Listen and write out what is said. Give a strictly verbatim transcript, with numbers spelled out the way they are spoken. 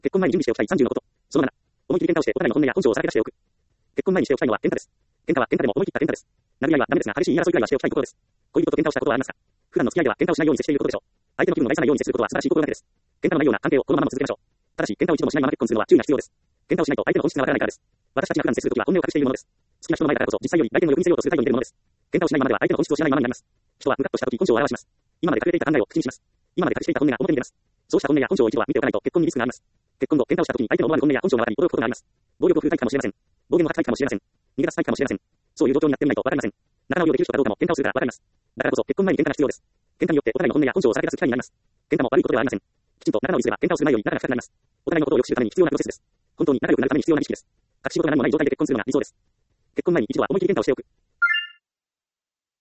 結婚前に準備しておきたいさんじゅうのこと。そのなな、思い切り喧嘩をしてお互いの本音や根性をさらけ出しておく。結婚前にしておきたいのは喧嘩です。喧嘩は喧嘩でも思い切った喧嘩です。殴り合いはダメですが、激しい言い争いくらいはしておきたいところです。恋人と喧嘩をしたことはありますか？普段の付き合いでは喧嘩をしないように接していることでしょう。相手の気分を害さないように接することは素晴らしい心がけです。喧嘩のないような関係をこのまま続けましょう。ただし、喧嘩を一度もしないまま結婚するのは注意が必要です。喧嘩をしないと相手の本質がわからないからです。私たちが普段接するときは本音を隠しているものです。好きな人の前だからこそ実際より相手の欲に見せようとする態度に出るものです。喧嘩をしないままでは相手の本質を知らないままになります。人はムカッとしたとき根性を表します。今まで隠れていた考えを口にします。今まで隠していた本音が表に出ます。そうした本音や根性を一度は見ておかないと結婚にリスクがあります。結婚後、喧嘩をしたときに相手の思わぬ本音や根性が分かり驚くことがあります。暴力を振るタイプかもしれません。暴言を吐くタイプかもしれません。逃げ出すタイプかもしれません。そういう状況になってみないと分かりません。仲直りをできる人かどうかも喧嘩をするから分かります。だからこそ結婚前に喧嘩が必要です。喧嘩によってお互いの本音や根性をさらけ出す機会になります。喧嘩も悪いことではありません。きちんと仲直りすれば喧嘩をする前より仲が深くなります。お互いのことを良くするために必要なプロセスです。本当に仲良くなるために必要な意識です。隠し事が何もない状態で結婚するのが理想です。結婚前に一度は思い切り喧嘩をしておく。